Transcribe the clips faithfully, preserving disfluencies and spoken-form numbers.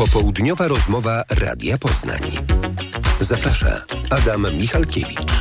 Popołudniowa rozmowa Radia Poznań. Zaprasza Adam Michalkiewicz.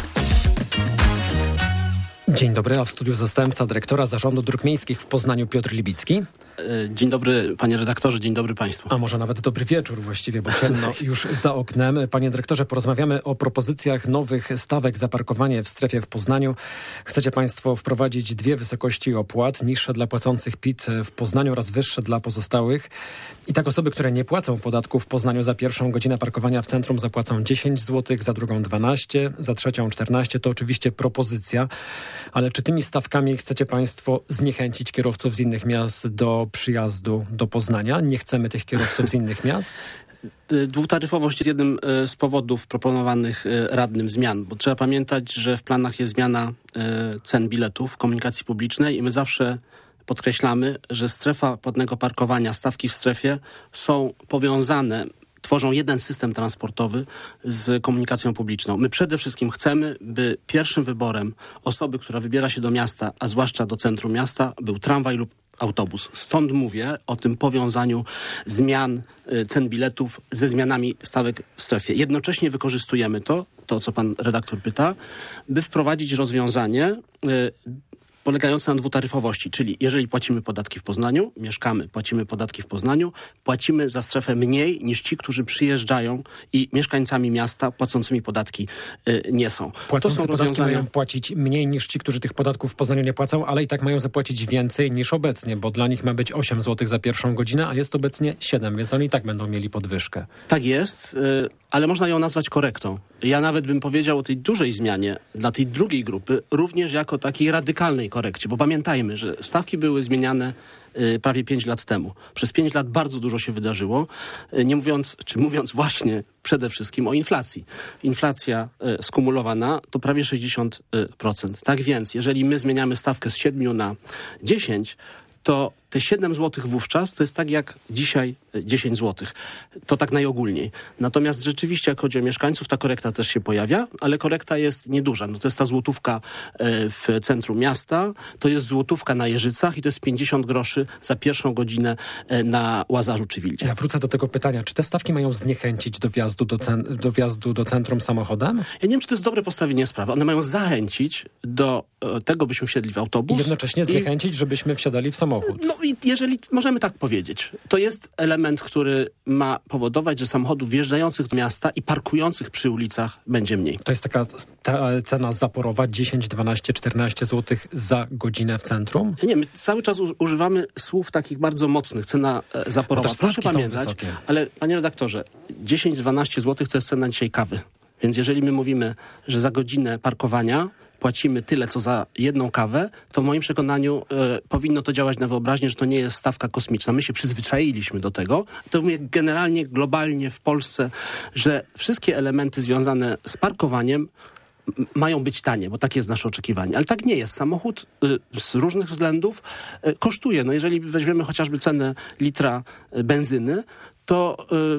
Dzień dobry, a w studiu zastępca dyrektora Zarządu Dróg Miejskich w Poznaniu Piotr Libicki. Dzień dobry panie redaktorze, dzień dobry państwu. A może nawet dobry wieczór właściwie, bo ciemno już za oknem. Panie dyrektorze, porozmawiamy o propozycjach nowych stawek za parkowanie w strefie w Poznaniu. Chcecie państwo wprowadzić dwie wysokości opłat, niższe dla płacących P I T w Poznaniu oraz wyższe dla pozostałych. I tak osoby, które nie płacą podatku w Poznaniu za pierwszą godzinę parkowania w centrum zapłacą dziesięć złotych, za drugą dwanaście, za trzecią czternaście. To oczywiście propozycja. Ale czy tymi stawkami chcecie państwo zniechęcić kierowców z innych miast do przyjazdu do Poznania? Nie chcemy tych kierowców z innych miast? Dwutaryfowość jest jednym z powodów proponowanych radnym zmian, bo trzeba pamiętać, że w planach jest zmiana cen biletów w komunikacji publicznej i my zawsze podkreślamy, że strefa płatnego parkowania, stawki w strefie są powiązane, tworzą jeden system transportowy z komunikacją publiczną. My przede wszystkim chcemy, by pierwszym wyborem osoby, która wybiera się do miasta, a zwłaszcza do centrum miasta, był tramwaj lub autobus. Stąd mówię o tym powiązaniu zmian y, cen biletów ze zmianami stawek w strefie. Jednocześnie wykorzystujemy to, to co pan redaktor pyta, by wprowadzić rozwiązanie y, polegające na dwutaryfowości, czyli jeżeli płacimy podatki w Poznaniu, mieszkamy, płacimy podatki w Poznaniu, płacimy za strefę mniej niż ci, którzy przyjeżdżają i mieszkańcami miasta płacącymi podatki y, nie są. Płacący to są podatki rozwiązania... mają płacić mniej niż ci, którzy tych podatków w Poznaniu nie płacą, ale i tak mają zapłacić więcej niż obecnie, bo dla nich ma być osiem złotych za pierwszą godzinę, a jest obecnie siedem, więc oni i tak będą mieli podwyżkę. Tak jest, y, ale można ją nazwać korektą. Ja nawet bym powiedział o tej dużej zmianie dla tej drugiej grupy, również jako takiej radykalnej korekcie, bo pamiętajmy, że stawki były zmieniane y, prawie pięć lat temu. Przez pięć lat bardzo dużo się wydarzyło, y, nie mówiąc, czy mówiąc właśnie przede wszystkim o inflacji. Inflacja y, skumulowana to prawie sześćdziesiąt procent. Tak więc, jeżeli my zmieniamy stawkę z siedmiu na dziesięć, to te siedem złotych wówczas to jest tak jak dzisiaj dziesięć złotych. To tak najogólniej. Natomiast rzeczywiście, jak chodzi o mieszkańców, ta korekta też się pojawia, ale korekta jest nieduża. No to jest ta złotówka w centrum miasta, to jest złotówka na Jeżycach i to jest pięćdziesiąt groszy za pierwszą godzinę na Łazarzu czy Wildzie. Ja wrócę do tego pytania. Czy te stawki mają zniechęcić do wjazdu do, cen- do wjazdu do centrum samochodem? Ja nie wiem, czy to jest dobre postawienie sprawy. One mają zachęcić do tego, byśmy wsiedli w autobus. I jednocześnie zniechęcić, i... żebyśmy wsiadali w samochód. No i jeżeli możemy tak powiedzieć, to jest element, który ma powodować, że samochodów wjeżdżających do miasta i parkujących przy ulicach będzie mniej. To jest taka ta cena zaporowa dziesięć, dwanaście, czternaście złotych za godzinę w centrum? Nie, my cały czas u- używamy słów takich bardzo mocnych. Cena e, zaporowa. No Proszę pamiętać, ale panie redaktorze, dziesięć, dwanaście złotych to jest cena dzisiaj kawy. Więc jeżeli my mówimy, że za godzinę parkowania płacimy tyle, co za jedną kawę, to w moim przekonaniu y, powinno to działać na wyobraźnię, że to nie jest stawka kosmiczna. My się przyzwyczailiśmy do tego. To mówię generalnie, globalnie w Polsce, że wszystkie elementy związane z parkowaniem m- mają być tanie, bo takie jest nasze oczekiwanie. Ale tak nie jest. Samochód y, z różnych względów y, kosztuje. No jeżeli weźmiemy chociażby cenę litra y, benzyny, to,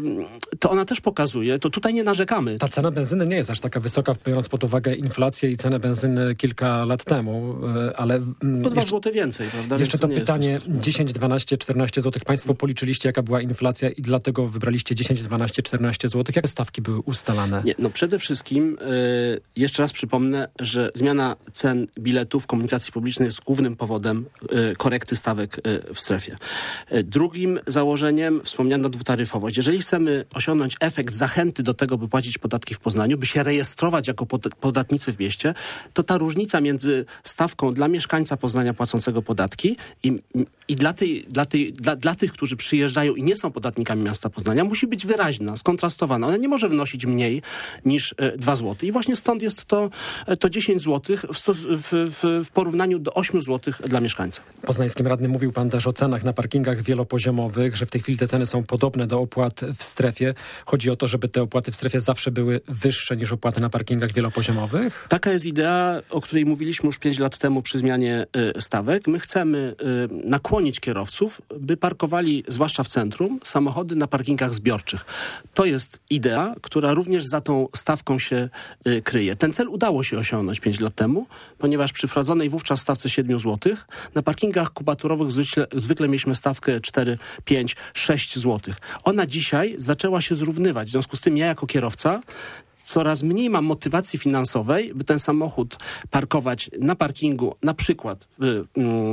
y, to ona też pokazuje, to tutaj nie narzekamy. Ta cena benzyny nie jest aż taka wysoka, biorąc pod uwagę inflację i cenę benzyny kilka lat temu, y, ale... Po dwa złote więcej, prawda? Jeszcze Więc to, to pytanie, jest... dziesięć, dwanaście, czternaście złotych. Państwo policzyliście, jaka była inflacja i dlatego wybraliście dziesięć, dwanaście, czternaście złotych. Jakie stawki były ustalane? Nie, no przede wszystkim y, jeszcze raz przypomnę, że zmiana cen biletów komunikacji publicznej jest głównym powodem y, korekty stawek y, w strefie. Y, drugim założeniem wspomniana dwutaryfowość. Jeżeli chcemy osiągnąć efekt zachęty do tego, by płacić podatki w Poznaniu, by się rejestrować jako pod, podatnicy w mieście, to ta różnica między stawką dla mieszkańca Poznania płacącego podatki i, i dla, tej, dla, tej, dla, dla tych, którzy przyjeżdżają i nie są podatnikami miasta Poznania, musi być wyraźna, skontrastowana. Ona nie może wynosić mniej niż e, dwa złote. I właśnie stąd jest to, to dziesięć złotych w, stos- w, w, w porównaniu do osiem złotych dla mieszkańca. Poznańskim radnym mówił pan też o cenach na parkingach wielopoziomowych, że w tej chwili te ceny są podobne do opłat w strefie. Chodzi o to, żeby te opłaty w strefie zawsze były wyższe niż opłaty na parkingach wielopoziomowych? Taka jest idea, o której mówiliśmy już pięć lat temu przy zmianie y, stawek. My chcemy y, nakłonić kierowców, by parkowali, zwłaszcza w centrum, samochody na parkingach zbiorczych. To jest idea, która również za tą stawką się y, kryje. Ten cel udało się osiągnąć pięć lat temu, ponieważ przy wprowadzonej wówczas stawce siedem złotych na parkingach kubaturowych zwykle, zwykle mieliśmy stawkę cztery, pięć, sześć złotych. Ona dzisiaj zaczęła się zrównywać. W związku z tym ja jako kierowca coraz mniej mam motywacji finansowej, by ten samochód parkować na parkingu, na przykład w,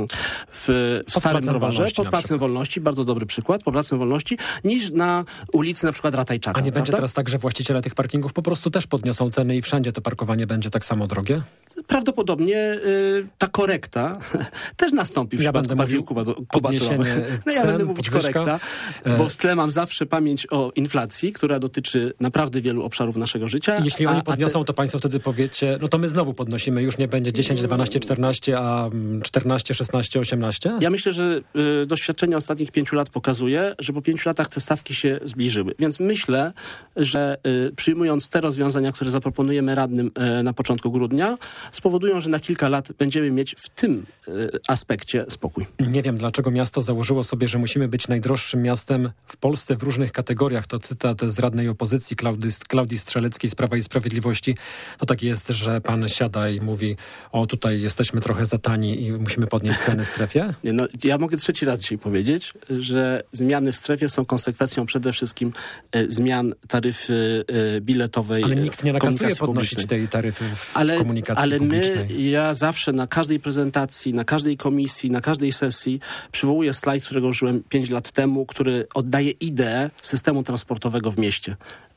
w, w Starym Rowarze, pod Placem Wolności, bardzo dobry przykład, pod Placem Wolności, niż na ulicy na przykład Ratajczaka. A nie prawda? będzie teraz tak, że właściciele tych parkingów po prostu też podniosą ceny i wszędzie to parkowanie będzie tak samo drogie? Prawdopodobnie y, ta korekta też nastąpi w ja przypadku parkingu kubaturowych. No ja będę mówić podwyżka. korekta, bo w tle mam zawsze pamięć o inflacji, która dotyczy naprawdę wielu obszarów naszego życia. I jeśli oni a, podniosą, a te... to państwo wtedy powiecie, no to my znowu podnosimy, już nie będzie dziesięć, dwanaście, czternaście, a czternaście, szesnaście, osiemnaście? Ja myślę, że y, doświadczenie ostatnich pięciu lat pokazuje, że po pięciu latach te stawki się zbliżyły. Więc myślę, że y, przyjmując te rozwiązania, które zaproponujemy radnym y, na początku grudnia, spowodują, że na kilka lat będziemy mieć w tym y, aspekcie spokój. Nie wiem, dlaczego miasto założyło sobie, że musimy być najdroższym miastem w Polsce w różnych kategoriach. To cytat z radnej opozycji Klaudii, Klaudii Strzeleckiej z Prawa i Sprawiedliwości. To tak jest, że pan siada i mówi, o tutaj jesteśmy trochę za tani i musimy podnieść ceny w strefie? Nie, no, ja mogę trzeci raz dzisiaj powiedzieć, że zmiany w strefie są konsekwencją przede wszystkim e, zmian taryfy e, biletowej. Ale nikt nie nakazuje podnosić publicznej. tej taryfy w ale, komunikacji ale publicznej. Ale my, ja zawsze na każdej prezentacji, na każdej komisji, na każdej sesji przywołuję slajd, którego użyłem pięć lat temu, który oddaje ideę systemu transportowego w mieście.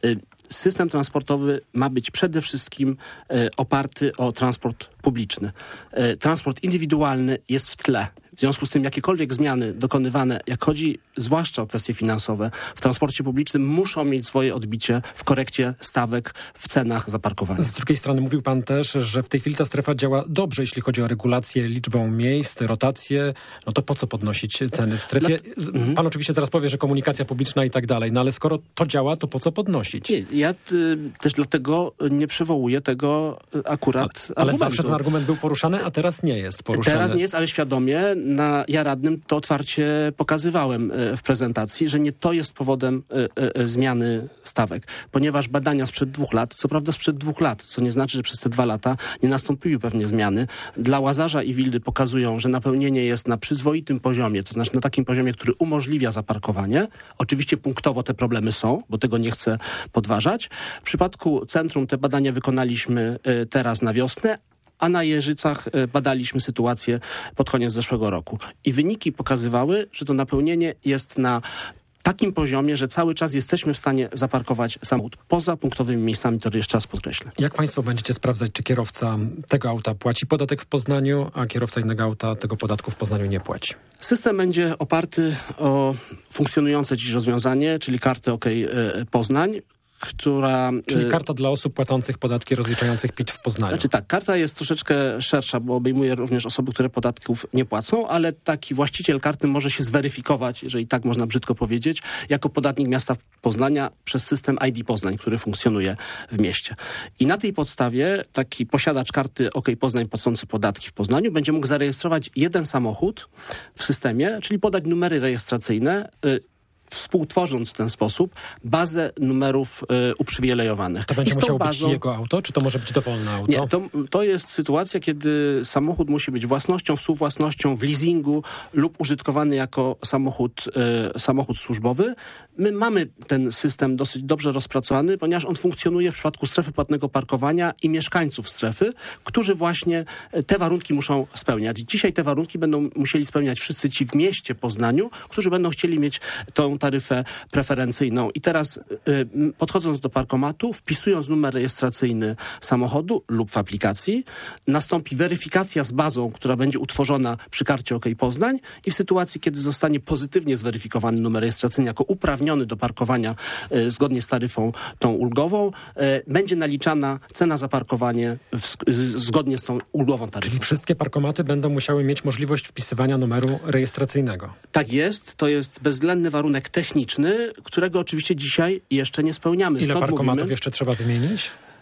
System transportowy ma być przede wszystkim e, oparty o transport publiczny. E, transport indywidualny jest w tle. W związku z tym jakiekolwiek zmiany dokonywane, jak chodzi zwłaszcza o kwestie finansowe, w transporcie publicznym muszą mieć swoje odbicie w korekcie stawek, w cenach za parkowanie. Z drugiej strony mówił pan też, że w tej chwili ta strefa działa dobrze, jeśli chodzi o regulację, liczbą miejsc, rotację. No to po co podnosić ceny w strefie? Dla... Pan mhm. oczywiście zaraz powie, że komunikacja publiczna i tak dalej, no ale skoro to działa, to po co podnosić? Nie, ja y, też dlatego nie przywołuję tego akurat Ale, ale zawsze ten argument był poruszany, a teraz nie jest poruszany. Teraz nie jest, ale świadomie na ja radnym to otwarcie pokazywałem w prezentacji, że nie to jest powodem y, y, zmiany stawek, ponieważ badania sprzed dwóch lat, co prawda sprzed dwóch lat, co nie znaczy, że przez te dwa lata nie nastąpiły pewnie zmiany, dla Łazarza i Wildy pokazują, że napełnienie jest na przyzwoitym poziomie, to znaczy na takim poziomie, który umożliwia zaparkowanie. Oczywiście punktowo te problemy są, bo tego nie chcę podważać. W przypadku centrum te badania wykonaliśmy y, teraz na wiosnę, a na Jeżycach badaliśmy sytuację pod koniec zeszłego roku. I wyniki pokazywały, że to napełnienie jest na takim poziomie, że cały czas jesteśmy w stanie zaparkować samochód poza punktowymi miejscami, to jeszcze raz podkreślę. Jak państwo będziecie sprawdzać, czy kierowca tego auta płaci podatek w Poznaniu, a kierowca innego auta tego podatku w Poznaniu nie płaci? System będzie oparty o funkcjonujące dziś rozwiązanie, czyli kartę OK Poznań, która... Czyli karta dla osób płacących podatki, rozliczających P I T w Poznaniu. Znaczy tak, karta jest troszeczkę szersza, bo obejmuje również osoby, które podatków nie płacą, ale taki właściciel karty może się zweryfikować, jeżeli tak można brzydko powiedzieć, jako podatnik miasta Poznania przez system I D Poznań, który funkcjonuje w mieście. I na tej podstawie taki posiadacz karty OK Poznań płacący podatki w Poznaniu będzie mógł zarejestrować jeden samochód w systemie, czyli podać numery rejestracyjne, współtworząc w ten sposób bazę numerów y, uprzywilejowanych. To będzie musiało bazą... być jego auto, czy to może być dowolne auto? Nie, to, to jest sytuacja, kiedy samochód musi być własnością, współwłasnością, w leasingu lub użytkowany jako samochód, y, samochód służbowy. My mamy ten system dosyć dobrze rozpracowany, ponieważ on funkcjonuje w przypadku strefy płatnego parkowania i mieszkańców strefy, którzy właśnie te warunki muszą spełniać. Dzisiaj te warunki będą musieli spełniać wszyscy ci w mieście Poznaniu, którzy będą chcieli mieć tą taryfę preferencyjną. I teraz y, podchodząc do parkomatu, wpisując numer rejestracyjny samochodu lub w aplikacji, nastąpi weryfikacja z bazą, która będzie utworzona przy karcie OK Poznań i w sytuacji, kiedy zostanie pozytywnie zweryfikowany numer rejestracyjny jako uprawniony do parkowania y, zgodnie z taryfą tą ulgową, y, będzie naliczana cena za parkowanie w, z, zgodnie z tą ulgową taryfą. Czyli wszystkie parkomaty będą musiały mieć możliwość wpisywania numeru rejestracyjnego. Tak jest. To jest bezwzględny warunek techniczny, którego oczywiście dzisiaj jeszcze nie spełniamy. Ile Stąd parkomatów mówimy, jeszcze trzeba wymienić?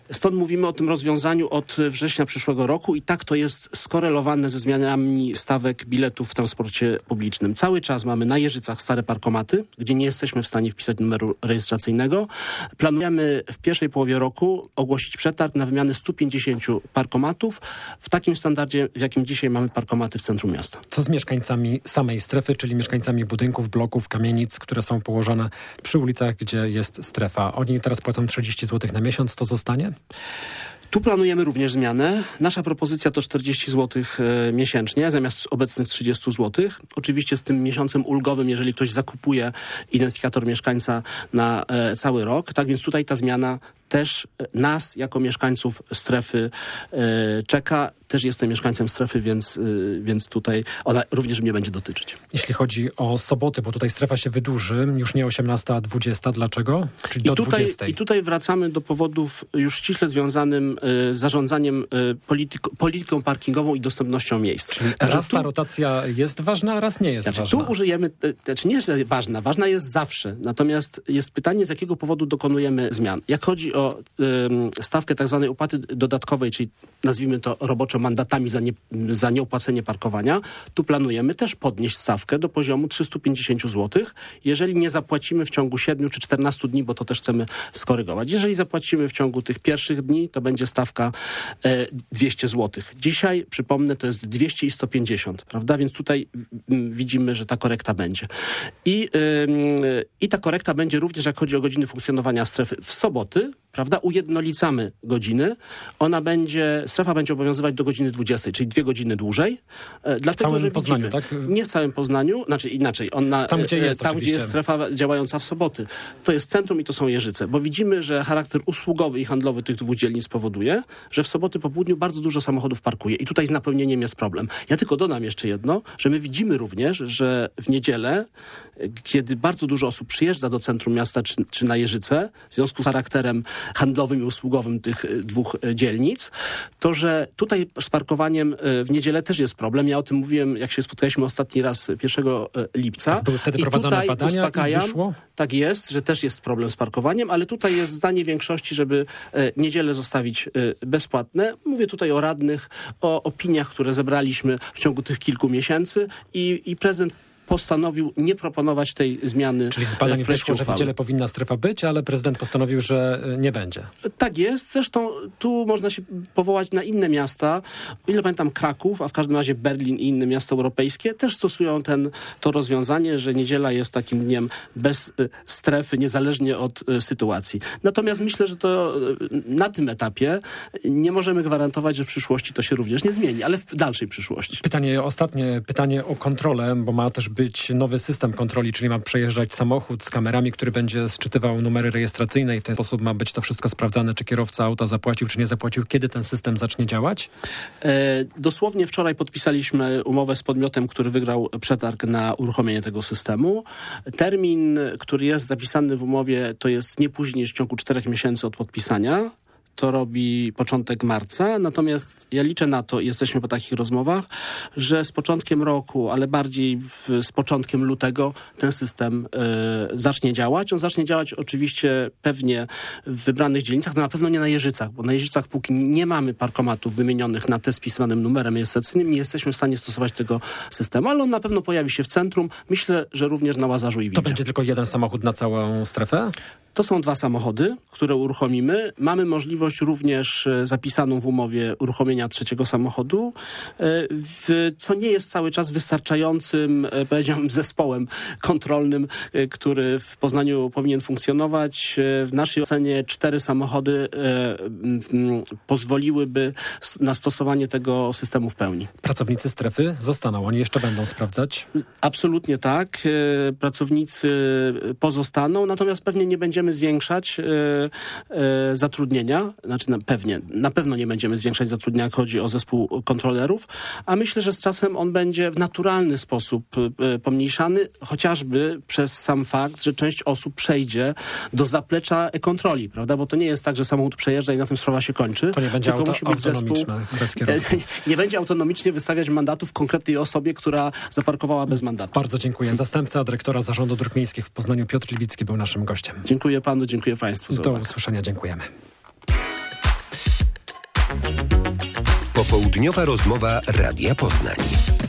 Stąd mówimy o tym rozwiązaniu od września przyszłego roku i tak to jest skorelowane ze zmianami stawek biletów w transporcie publicznym. Cały czas mamy na Jeżycach stare parkomaty, gdzie nie jesteśmy w stanie wpisać numeru rejestracyjnego. Planujemy w pierwszej połowie roku ogłosić przetarg na wymianę stu pięćdziesięciu parkomatów w takim standardzie, w jakim dzisiaj mamy parkomaty w centrum miasta. Co z mieszkańcami samej strefy, czyli mieszkańcami budynków, bloków, kamienic, które są położone przy ulicach, gdzie jest strefa? Oni teraz płacą trzydzieści złotych na miesiąc, to zostanie? Tu planujemy również zmianę. Nasza propozycja to czterdzieści złotych e, miesięcznie zamiast obecnych trzydziestu złotych. Oczywiście z tym miesiącem ulgowym, jeżeli ktoś zakupuje identyfikator mieszkańca na e, cały rok. Tak więc tutaj ta zmiana też nas jako mieszkańców strefy e, czeka. Też jestem mieszkańcem strefy, więc, e, więc tutaj ona również mnie będzie dotyczyć. Jeśli chodzi o soboty, bo tutaj strefa się wydłuży, już nie osiemnasta, a dwudziesta. Dlaczego? Czyli I do tutaj, dwudziestej. I tutaj wracamy do powodów już ściśle związanym z zarządzaniem y, polityko, polityką parkingową i dostępnością miejsc. Czyli raz ta rotacja jest ważna, a raz nie jest znaczy, ważna. Tu użyjemy, znaczy nie, że ważna, ważna jest zawsze. Natomiast jest pytanie, z jakiego powodu dokonujemy zmian. Jak chodzi o y, stawkę tak zwanej opłaty dodatkowej, czyli nazwijmy to roboczo mandatami za, nie, za nieopłacenie parkowania, tu planujemy też podnieść stawkę do poziomu trzysta pięćdziesiąt złotych, jeżeli nie zapłacimy w ciągu siedmiu czy czternastu dni, bo to też chcemy skorygować. Jeżeli zapłacimy w ciągu tych pierwszych dni, to będzie stawka e, dwieście złotych. Dzisiaj, przypomnę, to jest dwieście i sto pięćdziesiąt, prawda? Więc tutaj m, widzimy, że ta korekta będzie. I, y, I ta korekta będzie również, jak chodzi o godziny funkcjonowania strefy w soboty, prawda? Ujednolicamy godziny. Ona będzie, strefa będzie obowiązywać do godziny dwudziestej, czyli dwie godziny dłużej. E, w dlatego, całym że Poznaniu, widzimy, tak? Nie w całym Poznaniu, znaczy inaczej. Ona, tam, gdzie jest, tam, gdzie jest strefa działająca w soboty. To jest centrum i to są Jeżyce, bo widzimy, że charakter usługowy i handlowy tych dwóch dzielnic powoduje, że w soboty po południu bardzo dużo samochodów parkuje i tutaj z napełnieniem jest problem. Ja tylko dodam jeszcze jedno, że my widzimy również, że w niedzielę, kiedy bardzo dużo osób przyjeżdża do centrum miasta czy, czy na Jeżyce, w związku z charakterem handlowym i usługowym tych dwóch dzielnic, to że tutaj z parkowaniem w niedzielę też jest problem. Ja o tym mówiłem, jak się spotkaliśmy ostatni raz pierwszego lipca. Tak, były wtedy I prowadzone tutaj badania uspokajam, i wyszło? Tak jest, że też jest problem z parkowaniem, ale tutaj jest zdanie większości, żeby e, niedzielę zostawić e, bezpłatne. Mówię tutaj o radnych, o opiniach, które zebraliśmy w ciągu tych kilku miesięcy i, i prezydent postanowił nie proponować tej zmiany. Czyli z badań wyszło, że w niedzielę powinna strefa być, ale prezydent postanowił, że nie będzie. Tak jest. Zresztą tu można się powołać na inne miasta. O ile pamiętam, Kraków, a w każdym razie Berlin i inne miasta europejskie też stosują ten, to rozwiązanie, że niedziela jest takim dniem bez strefy, niezależnie od sytuacji. Natomiast myślę, że to na tym etapie nie możemy gwarantować, że w przyszłości to się również nie zmieni, ale w dalszej przyszłości. Pytanie ostatnie, pytanie o kontrolę, bo ma też być nowy system kontroli, czyli ma przejeżdżać samochód z kamerami, który będzie sczytywał numery rejestracyjne i w ten sposób ma być to wszystko sprawdzane, czy kierowca auta zapłacił, czy nie zapłacił. Kiedy ten system zacznie działać? E, dosłownie wczoraj podpisaliśmy umowę z podmiotem, który wygrał przetarg na uruchomienie tego systemu. Termin, który jest zapisany w umowie, to jest nie później niż w ciągu czterech miesięcy od podpisania. To robi początek marca, natomiast ja liczę na to, i jesteśmy po takich rozmowach, że z początkiem roku, ale bardziej w, z początkiem lutego ten system y, zacznie działać. On zacznie działać oczywiście pewnie w wybranych dzielnicach, no na pewno nie na Jeżycach, bo na Jeżycach póki nie mamy parkomatów wymienionych na te z pisanym numerem rejestracyjnym, nie jesteśmy w stanie stosować tego systemu, ale on na pewno pojawi się w centrum. Myślę, że również na Łazarzu i Widzie. To będzie tylko jeden samochód na całą strefę? To są dwa samochody, które uruchomimy. Mamy możliwość również zapisaną w umowie uruchomienia trzeciego samochodu, w, co nie jest cały czas wystarczającym, powiedziałbym, zespołem kontrolnym, który w Poznaniu powinien funkcjonować. W naszej ocenie cztery samochody pozwoliłyby na stosowanie tego systemu w pełni. Pracownicy strefy zostaną, oni jeszcze będą sprawdzać? Absolutnie tak. Pracownicy pozostaną, natomiast pewnie nie będziemy zwiększać e, e, zatrudnienia, znaczy na, pewnie, na pewno nie będziemy zwiększać zatrudnienia, jak chodzi o zespół kontrolerów, a myślę, że z czasem on będzie w naturalny sposób e, pomniejszany, chociażby przez sam fakt, że część osób przejdzie do zaplecza e-kontroli, prawda, bo to nie jest tak, że samochód przejeżdża i na tym sprawa się kończy. To nie będzie tylko auto musi być zespół, bez kierowcy. Nie będzie autonomicznie wystawiać mandatów konkretnej osobie, która zaparkowała bez mandatu. Bardzo dziękuję. Zastępca dyrektora Zarządu Dróg Miejskich w Poznaniu Piotr Libicki był naszym gościem. Dziękuję panu, dziękuję państwu za Do uwagę. usłyszenia, dziękujemy. Popołudniowa rozmowa Radia Poznań.